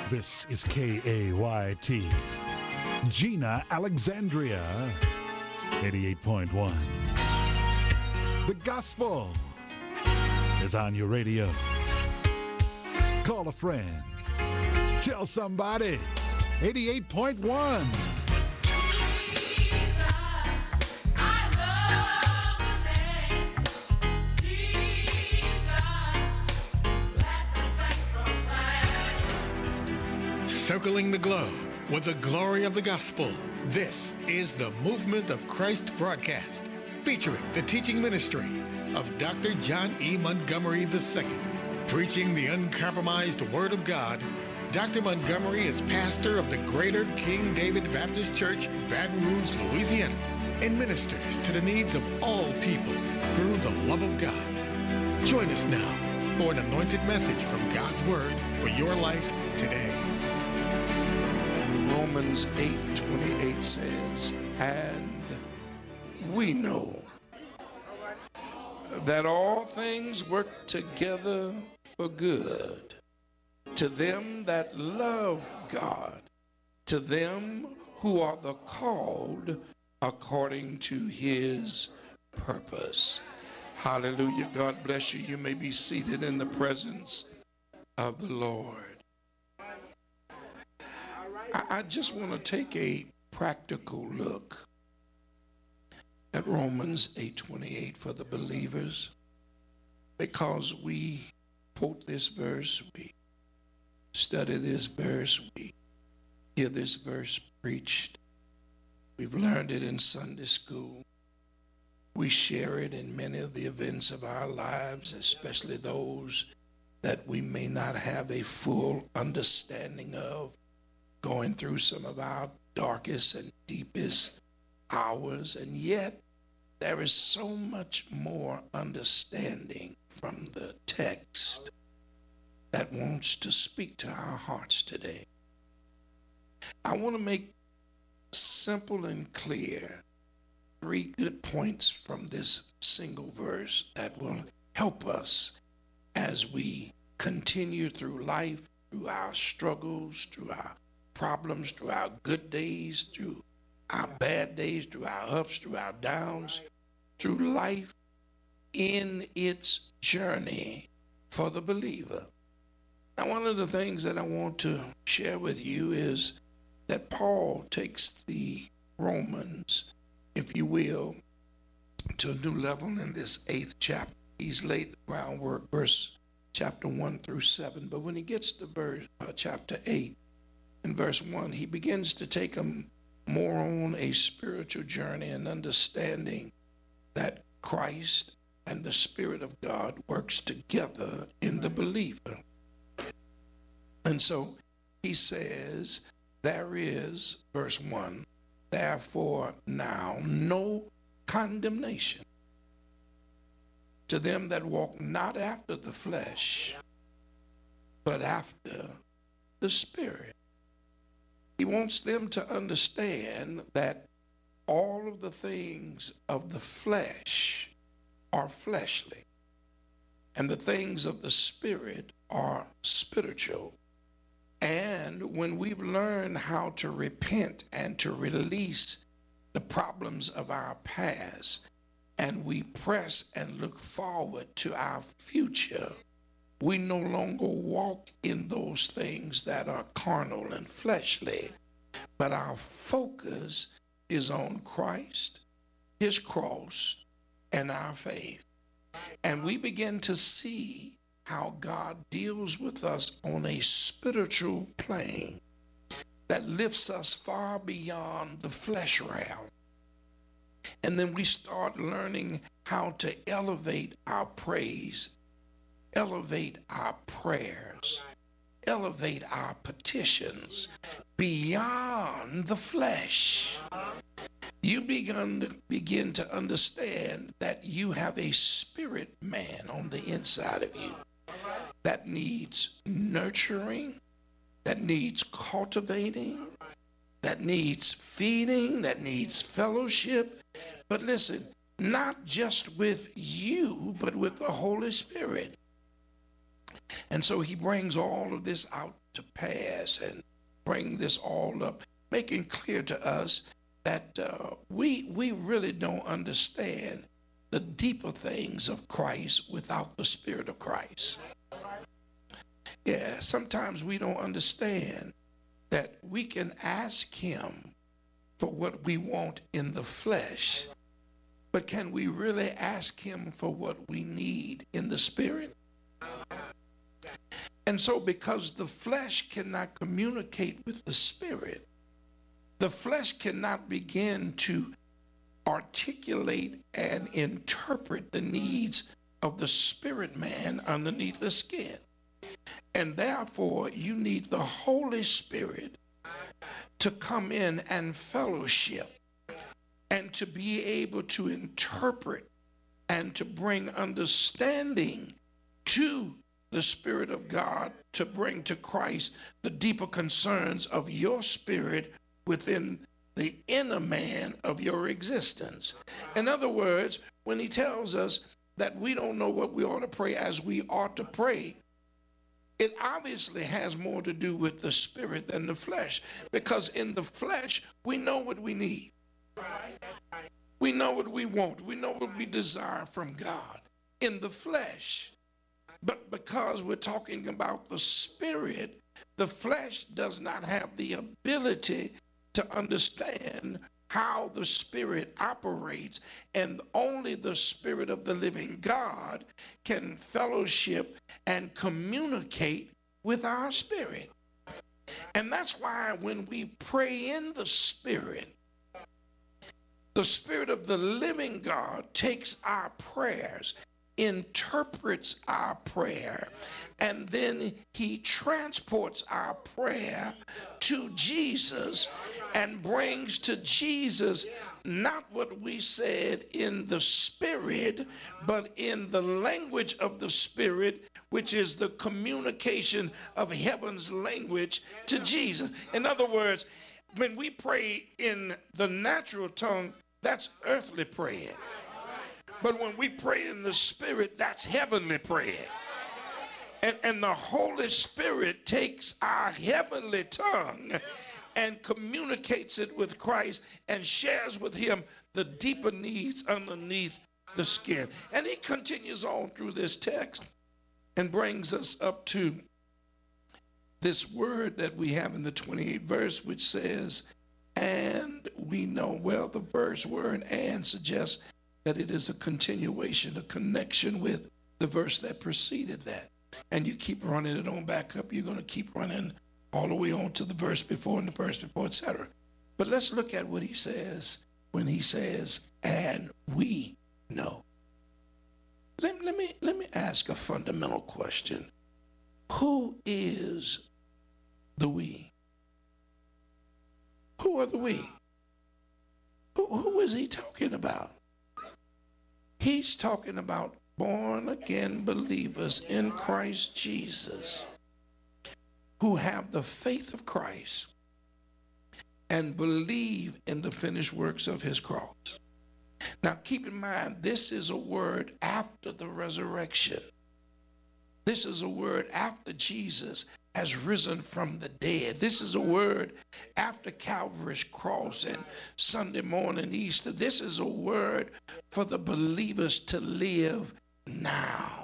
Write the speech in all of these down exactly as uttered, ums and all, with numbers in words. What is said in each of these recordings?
This is K A Y T. Gina Alexandria, eighty-eight point one. The gospel is on your radio. Call a friend. Tell somebody. eighty-eight point one. Circling the globe with the glory of the gospel. This is the Movement of Christ broadcast, featuring the teaching ministry of Doctor John E. Montgomery the Second. Preaching the uncompromised Word of God, Doctor Montgomery is pastor of the Greater King David Baptist Church, Baton Rouge, Louisiana, and ministers to the needs of all people through the love of God. Join us now for an anointed message from God's Word for your life today. Romans eight twenty-eight says, and we know that all things work together for good to them that love God, to them who are the called according to his purpose. Hallelujah. God bless you. You may be seated in the presence of the Lord. I, I just want to take a practical look at Romans eight twenty-eight for the believers, because we quote this verse, we study this verse, we hear this verse preached, we've learned it in Sunday school, we share it in many of the events of our lives, especially those that we may not have a full understanding of, going through some of our darkest and deepest hours, and yet there is so much more understanding from the text that wants to speak to our hearts today. I want to make simple and clear three good points from this single verse that will help us as we continue through life, through our struggles, through our problems, through our good days, through our bad days, through our ups, through our downs, through life in its journey for the believer. Now, one of the things that I want to share with you is that Paul takes the Romans, if you will, to a new level in this eighth chapter. He's laid the groundwork, verse chapter one through seven. But when he gets to verse uh, chapter eight, in verse one, he begins to take them more on a spiritual journey and understanding that Christ and the Spirit of God works together in the believer. And so he says, there is, verse one, therefore now no condemnation to them that walk not after the flesh, but after the Spirit. He wants them to understand that all of the things of the flesh are fleshly, and the things of the Spirit are spiritual. And when we've learned how to repent and to release the problems of our past, and we press and look forward to our future, we no longer walk in those things that are carnal and fleshly, but our focus is on Christ, his cross, and our faith. And we begin to see how God deals with us on a spiritual plane that lifts us far beyond the flesh realm. And then we start learning how to elevate our praise, elevate our prayers, elevate our petitions beyond the flesh. You begin to begin to understand that you have a spirit man on the inside of you that needs nurturing, that needs cultivating, that needs feeding, that needs fellowship. But listen, not just with you, but with the Holy Spirit. And so he brings all of this out to pass and bring this all up, making clear to us that uh, we we really don't understand the deeper things of Christ without the Spirit of Christ. Yeah, sometimes we don't understand that we can ask him for what we want in the flesh, but can we really ask him for what we need in the Spirit? And so because the flesh cannot communicate with the Spirit, the flesh cannot begin to articulate and interpret the needs of the spirit man underneath the skin. And therefore, you need the Holy Spirit to come in and fellowship and to be able to interpret and to bring understanding to the Spirit of God, to bring to Christ the deeper concerns of your spirit within the inner man of your existence. In other words, when he tells us that we don't know what we ought to pray as we ought to pray, it obviously has more to do with the spirit than the flesh, because in the flesh, we know what we need. We know what we want. We know what we desire from God in the flesh. But because we're talking about the spirit, the flesh does not have the ability to understand how the Spirit operates, and only the Spirit of the living God can fellowship and communicate with our spirit. And that's why when we pray in the Spirit, the Spirit of the living God takes our prayers, interprets our prayer, and then he transports our prayer to Jesus and brings to Jesus not what we said in the spirit, but in the language of the Spirit, which is the communication of heaven's language to Jesus. In other words, when we pray in the natural tongue, that's earthly praying. But when we pray in the Spirit, that's heavenly prayer. And, and the Holy Spirit takes our heavenly tongue and communicates it with Christ and shares with him the deeper needs underneath the skin. And he continues on through this text and brings us up to this word that we have in the twenty-eighth verse, which says, and we know. Well, the verse word and suggests that it is a continuation, a connection with the verse that preceded that. And you keep running it on back up, you're going to keep running all the way on to the verse before and the verse before, et cetera. But let's look at what he says when he says, and we know. Let, let me, let me ask a fundamental question. Who is the we? Who are the we? Who, who is he talking about? He's talking about born-again believers in Christ Jesus who have the faith of Christ and believe in the finished works of his cross. Now, keep in mind, this is a word after the resurrection. This is a word after Jesus has risen from the dead. This is a word after Calvary's cross and Sunday morning Easter. This is a word for the believers to live now.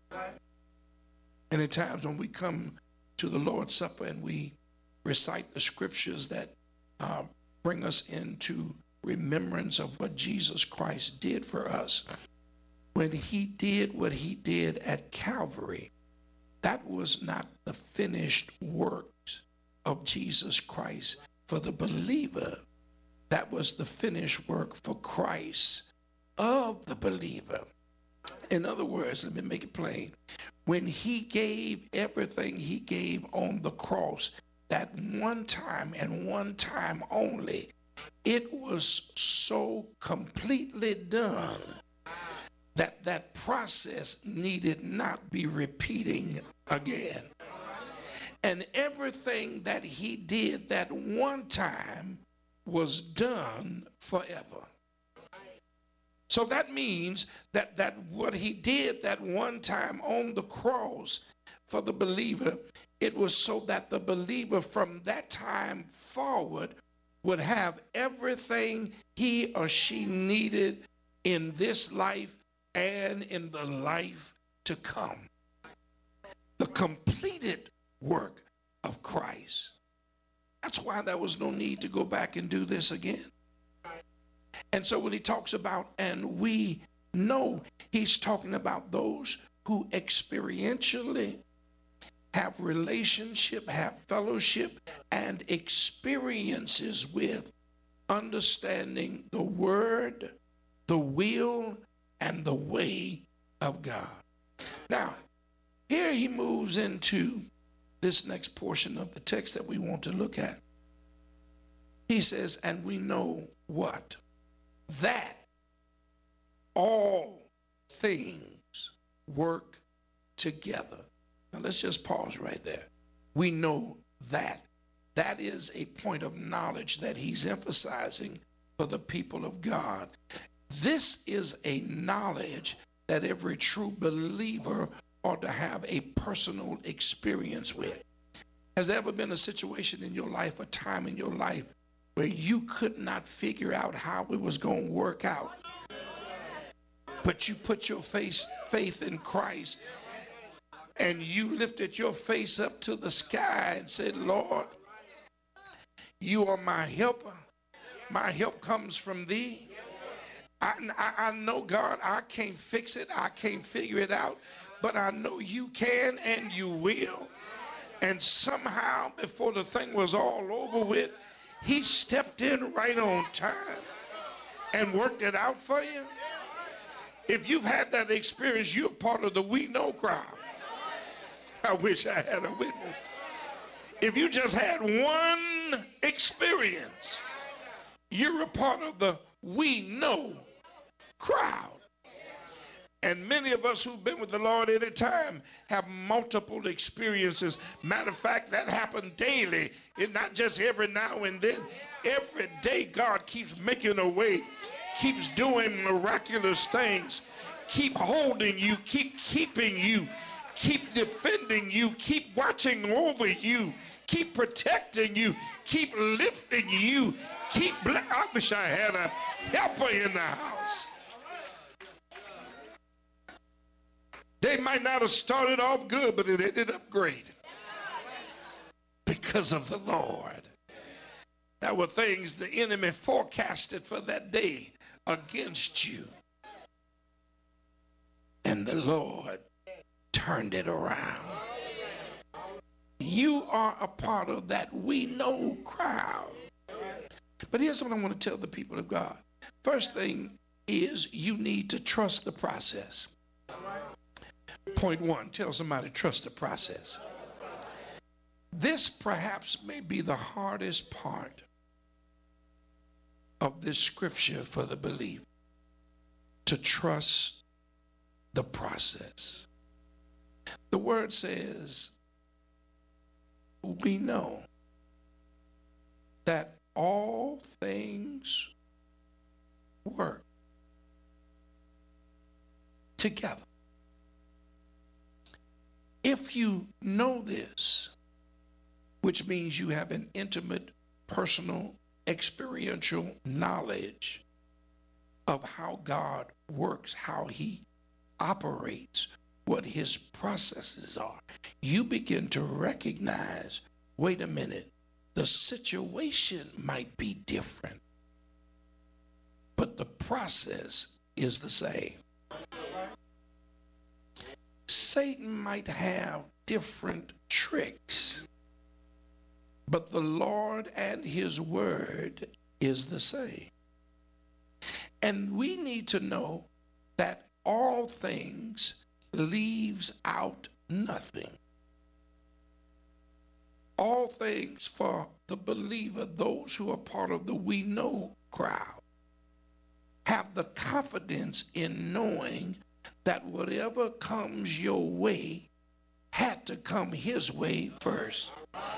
Many times when we come to the Lord's Supper and we recite the scriptures that uh, bring us into remembrance of what Jesus Christ did for us, when he did what he did at Calvary, that was not the finished works of Jesus Christ for the believer. That was the finished work for Christ of the believer. In other words, let me make it plain. When he gave everything he gave on the cross, that one time and one time only, it was so completely done that that process needed not be repeating again. And everything that he did that one time was done forever. So that means that, that what he did that one time on the cross for the believer It was so that the believer from that time forward would have everything he or she needed in this life and in the life to come. The completed work of Christ. That's why there was no need to go back and do this again. And so when he talks about, and we know, he's talking about those who experientially have relationship, have fellowship, and experiences with understanding the word, the will, and the way of God. Now, here he moves into this next portion of the text that we want to look at. He says, and we know what? That all things work together. Now let's just pause right there. We know that. That is a point of knowledge that he's emphasizing for the people of God. This is a knowledge that every true believer ought to have a personal experience with. Has there ever been a situation in your life, a time in your life, where you could not figure out how it was going to work out, but you put your face, faith in Christ, and you lifted your face up to the sky and said, Lord, you are my helper. My help comes from thee. I, I, I know, God, I can't fix it. I can't figure it out, but I know you can and you will. And somehow, before the thing was all over with, he stepped in right on time and worked it out for you. If you've had that experience, you're part of the we know crowd. I wish I had a witness. If you just had one experience, you're a part of the we know crowd. And many of us who've been with the Lord at a time have multiple experiences. Matter of fact, that happened daily. It's not just every now and then. Every day God keeps making a way, keeps doing miraculous things, keep holding you, keep keeping you, keep defending you, keep watching over you, keep protecting you, keep lifting you, keep, I wish I had a helper in the house. They might not have started off good, but it ended up great because of the Lord. There were things the enemy forecasted for that day against you, and the Lord turned it around. You are a part of that we know crowd. But here's what I want to tell the people of God. First thing is you need to trust the process. Point one, tell somebody, trust the process. This perhaps may be the hardest part of this scripture for the believer, to trust the process. The word says, we know that all things work together. If you know this, which means you have an intimate, personal, experiential knowledge of how God works, how he operates, what his processes are, you begin to recognize, wait a minute, the situation might be different, but the process is the same. Satan might have different tricks, but the Lord and his word is the same. And we need to know that all things leaves out nothing. All things for the believer, those who are part of the we know crowd, have the confidence in knowing that whatever comes your way had to come his way first.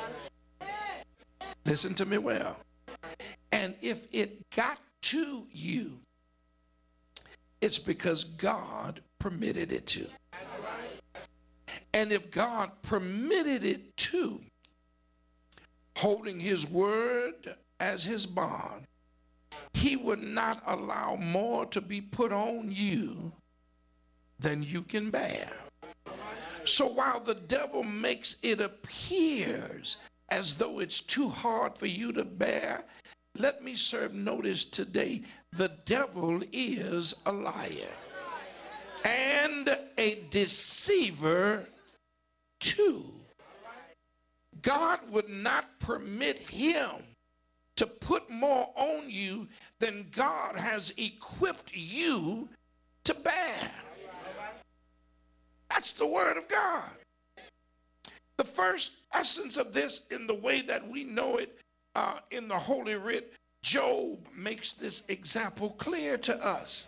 Listen to me well. And if it got to you, it's because God permitted it to. And if God permitted it to, holding his word as his bond, he would not allow more to be put on you than you can bear. So while the devil makes it appears as though it's too hard for you to bear, let me serve notice today, the devil is a liar and a deceiver too. God would not permit him to put more on you than God has equipped you to bear. That's the word of God. The first essence of this, in the way that we know it uh, in the Holy Writ, Job makes this example clear to us.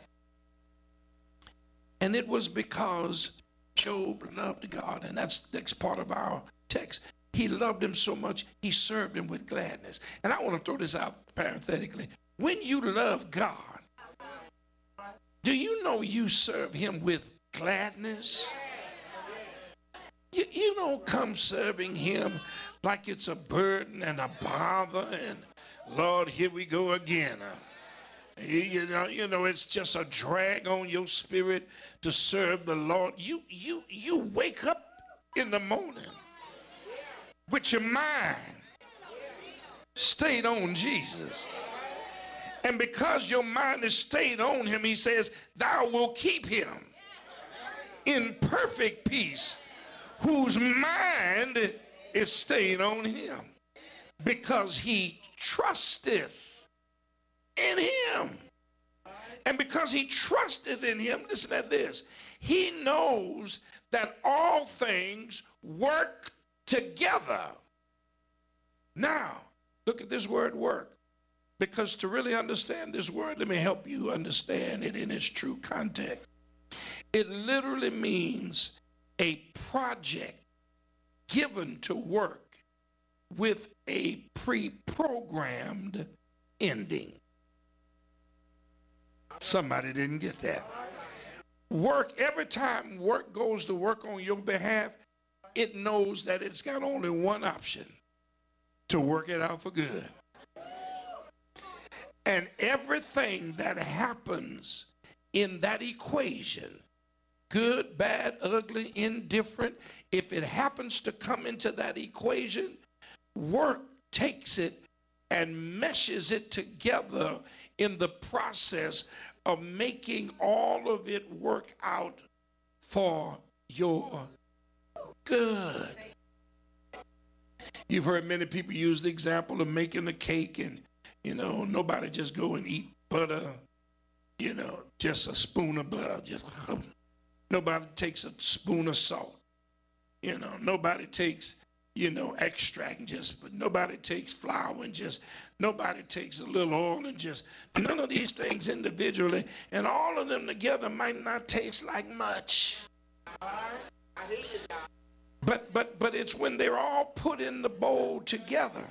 And it was because Job loved God, and that's the next part of our text. He loved him so much, he served him with gladness. And I want to throw this out parenthetically. When you love God, do you know you serve him with gladness? You, you don't come serving him like it's a burden and a bother and, Lord, here we go again. Uh, you, you know, you know, it's just a drag on your spirit to serve the Lord. You, you, you wake up in the morning with your mind stayed on Jesus. And because your mind is stayed on him, he says, thou wilt keep him in perfect peace, whose mind is stayed on him, because he trusteth in him. And because he trusteth in him, listen at this, he knows that all things work together. Now, look at this word work, because to really understand this word, let me help you understand it in its true context. It literally means a project given to work with a pre-programmed ending. Somebody didn't get that. Work, every time work goes to work on your behalf, it knows that it's got only one option: to work it out for good. And everything that happens in that equation, good, bad, ugly, indifferent, if it happens to come into that equation, work takes it and meshes it together in the process of making all of it work out for your good. You've heard many people use the example of making the cake, and you know, nobody just go and eat butter, you know, just a spoon of butter. Just nobody takes a spoon of salt. You know, nobody takes, you know, extract and just, but nobody takes flour and just, nobody takes a little oil and just, none of these things individually, and all of them together might not taste like much. But, but, but it's when they're all put in the bowl together.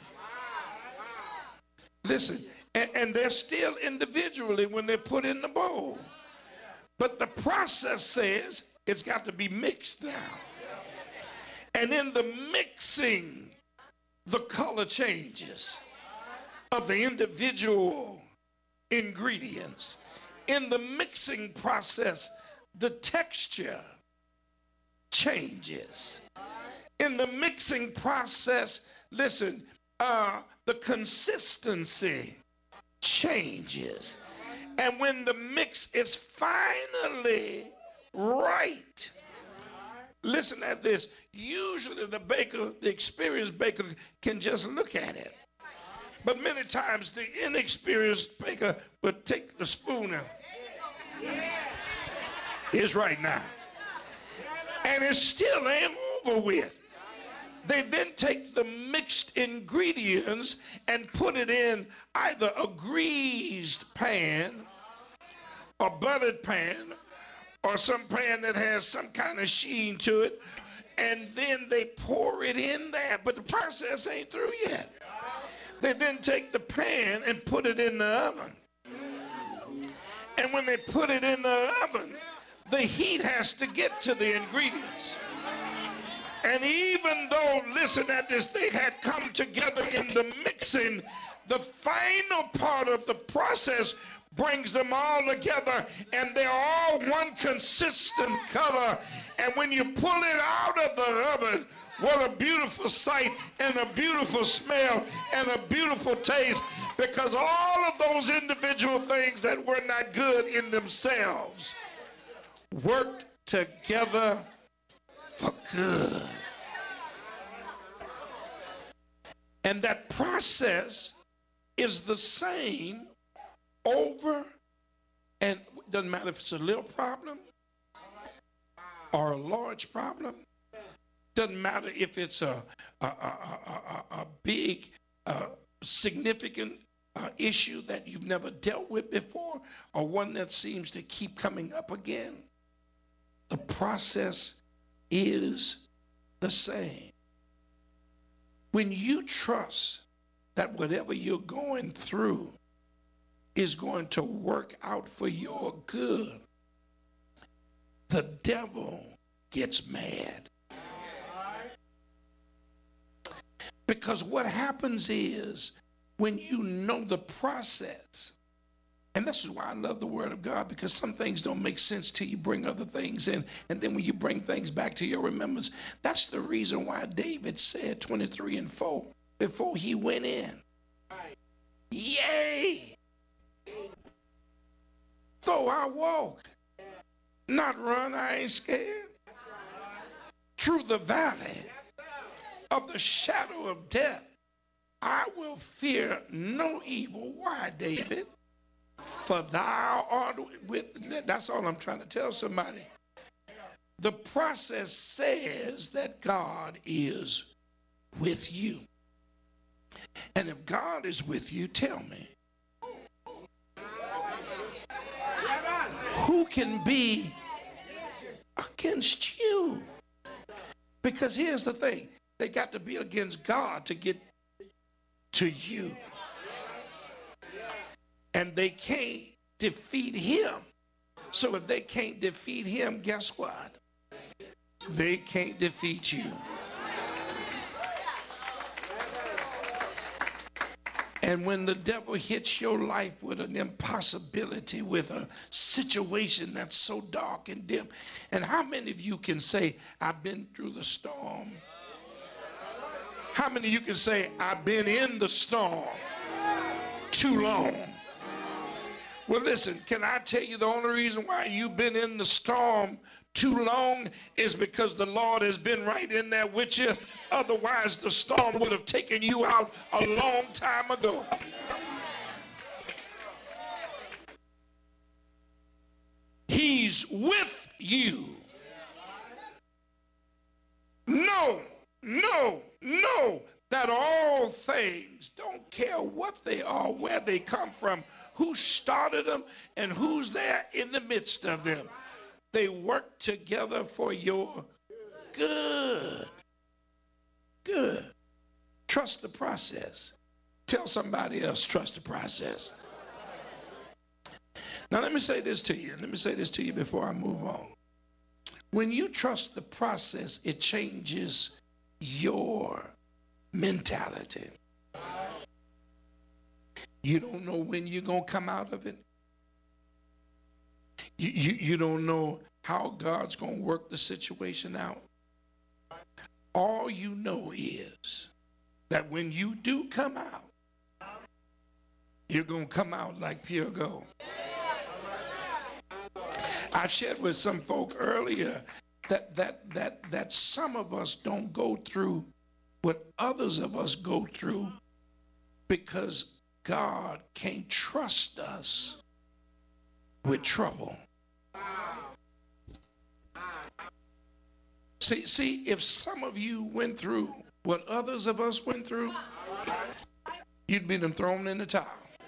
Listen, and, and they're still individually when they're put in the bowl. But the process says it's got to be mixed now. And in the mixing, the color changes of the individual ingredients. In the mixing process, the texture changes. In the mixing process, listen, uh, the consistency changes. And when the mix is finally right, listen at this, usually the baker, the experienced baker, can just look at it. But many times the inexperienced baker would take the spoon and it's right now. And it still ain't over with. They then take the mixed ingredients and put it in either a greased pan or buttered pan or some pan that has some kind of sheen to it, and then they pour it in there. But the process ain't through yet. They then take the pan and put it in the oven. And when they put it in the oven, the heat has to get to the ingredients. And even though, listen at this, they had come together in the mixing, the final part of the process brings them all together, and they're all one consistent color. And when you pull it out of the oven, what a beautiful sight and a beautiful smell and a beautiful taste, because all of those individual things that were not good in themselves worked together for good. And that process is the same over, and it doesn't matter if it's a little problem or a large problem. Doesn't matter if it's a, a, a, a, a big, uh, significant uh, issue that you've never dealt with before, or one that seems to keep coming up again. The process is the same. When you trust that whatever you're going through is going to work out for your good, the devil gets mad. Because what happens is, when you know the process, and this is why I love the Word of God, because some things don't make sense till you bring other things in, and then when you bring things back to your remembrance, that's the reason why David said twenty-three and four before he went in. Yea, though I walk, not run, I ain't scared. Through the valley of the shadow of death, I will fear no evil. Why, David? For thou art with, that's all I'm trying to tell somebody. The process says that God is with you. And if God is with you, tell me, who can be against you? Because here's the thing, they got to be against God to get to you. And they can't defeat him. So if they can't defeat him, guess what? They can't defeat you. And when the devil hits your life with an impossibility, with a situation that's so dark and dim, and how many of you can say, I've been through the storm? How many of you can say, I've been in the storm too long? Well, listen, can I tell you the only reason why you've been in the storm too long is because the Lord has been right in there with you. Otherwise, the storm would have taken you out a long time ago. He's with you. No, no, no, that all things, don't care what they are, where they come from, who started them, and who's there in the midst of them. They work together for your good. Good. Trust the process. Tell somebody else, trust the process. Now let me say this to you. Let me say this to you before I move on. When you trust the process, it changes your mentality. You don't know when you're going to come out of it. You, you, you don't know how God's going to work the situation out. All you know is that when you do come out, you're going to come out like pure gold. I shared with some folk earlier that, that, that, that some of us don't go through what others of us go through because God can't trust us with trouble. See, see, if some of you went through what others of us went through, you'd been thrown in the towel.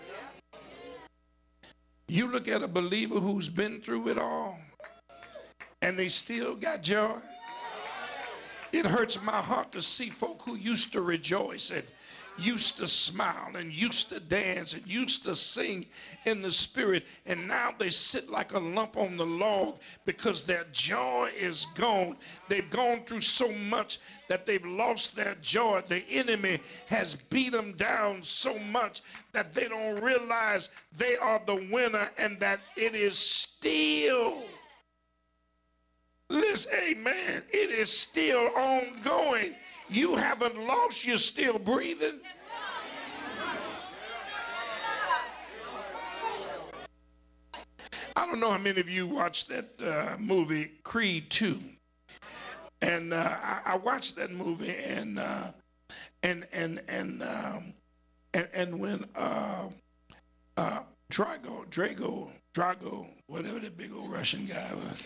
You look at a believer who's been through it all, and they still got joy. It hurts my heart to see folk who used to rejoice and used to smile and used to dance and used to sing in the spirit, and now they sit like a lump on the log because their joy is gone. They've gone through so much that they've lost their joy. The enemy has beat them down so much that they don't realize they are the winner and that it is still, listen, amen, it is still ongoing. You haven't lost, you're still breathing. I don't know how many of you watched that uh, movie, Creed two. And uh, I, I watched that movie, and uh, and and and um, and, and when uh, uh, Drago, Drago, Drago, whatever the big old Russian guy was,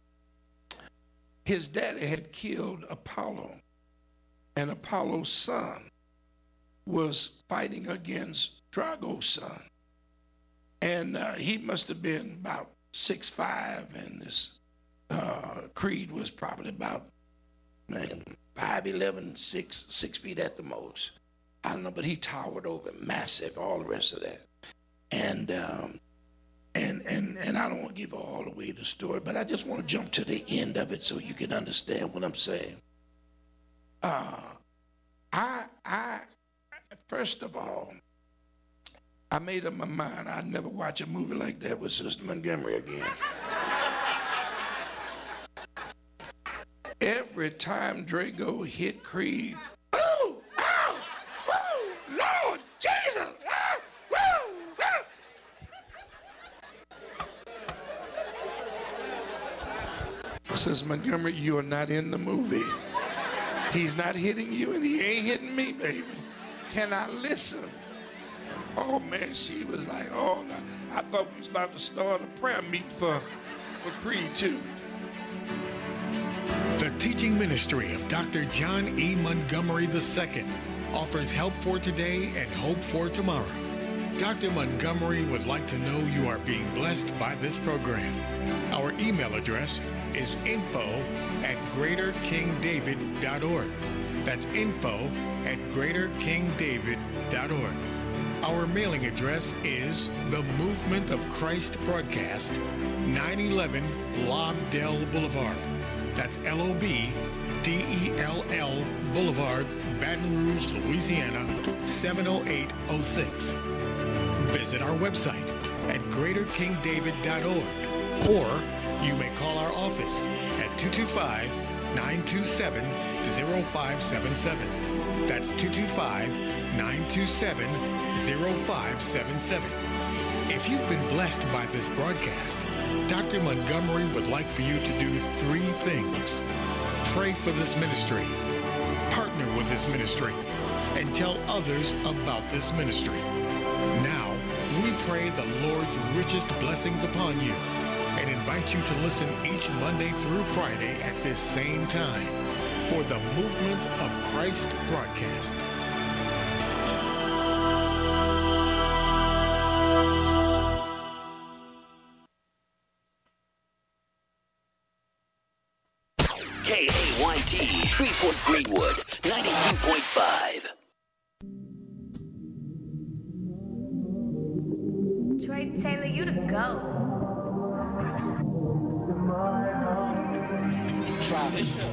his daddy had killed Apollo. And Apollo's son was fighting against Drago's son. And uh, he must have been about six five, and this uh, Creed was probably about man, five eleven, six, six feet at the most. I don't know, but he towered over, massive, all the rest of that. And um, and and and I don't want to give all the way the story, but I just want to jump to the end of it so you can understand what I'm saying. Uh, I, I, first of all, I made up my mind I'd never watch a movie like that with Sister Montgomery again. Every time Drago hit Creed, oh, oh, oh, Lord Jesus, oh, oh, oh. Sister Montgomery, you are not in the movie. He's not hitting you, and he ain't hitting me, baby. Can I listen? Oh, man, she was like, oh, no. I thought we was about to start a prayer meeting for, for Creed two. The teaching ministry of Doctor John E. Montgomery the Second offers help for today and hope for tomorrow. Doctor Montgomery would like to know you are being blessed by this program. Our email address is info at greater king david dot org. That's info at greater king david dot org. Our mailing address is the Movement of Christ Broadcast, nine eleven Lobdell Boulevard. That's L O B D E L L Boulevard, Baton Rouge, Louisiana, seven oh eight oh six. Visit our website at greater king david dot org, or you may call our office at two two five, nine two seven, zero five seven seven. That's two two five, nine two seven, zero five seven seven. If you've been blessed by this broadcast, Doctor Montgomery would like for you to do three things. Pray for this ministry, partner with this ministry, and tell others about this ministry. Now, we pray the Lord's richest blessings upon you and invite you to listen each Monday through Friday at this same time for the Movement of Christ broadcast. K A Y T, Shreveport Greenwood, ninety-two point five. Troy Taylor, you the GOAT. Try this show.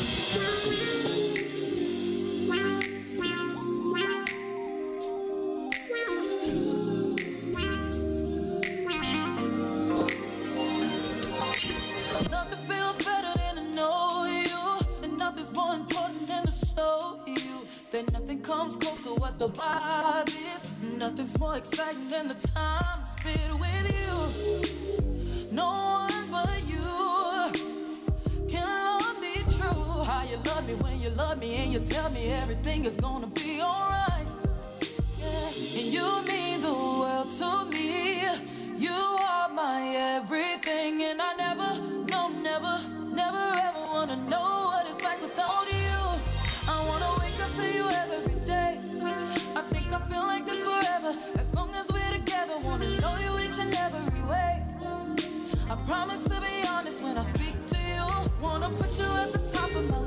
Nothing feels better than to know you, and nothing's more important than to show you that nothing comes close to what the vibe is. Nothing's more exciting than the time spent with you. No one but you can love me true. How you love me when you love me and you tell me everything is gonna be alright. Yeah. And you mean the world to me. You are my everything, and I never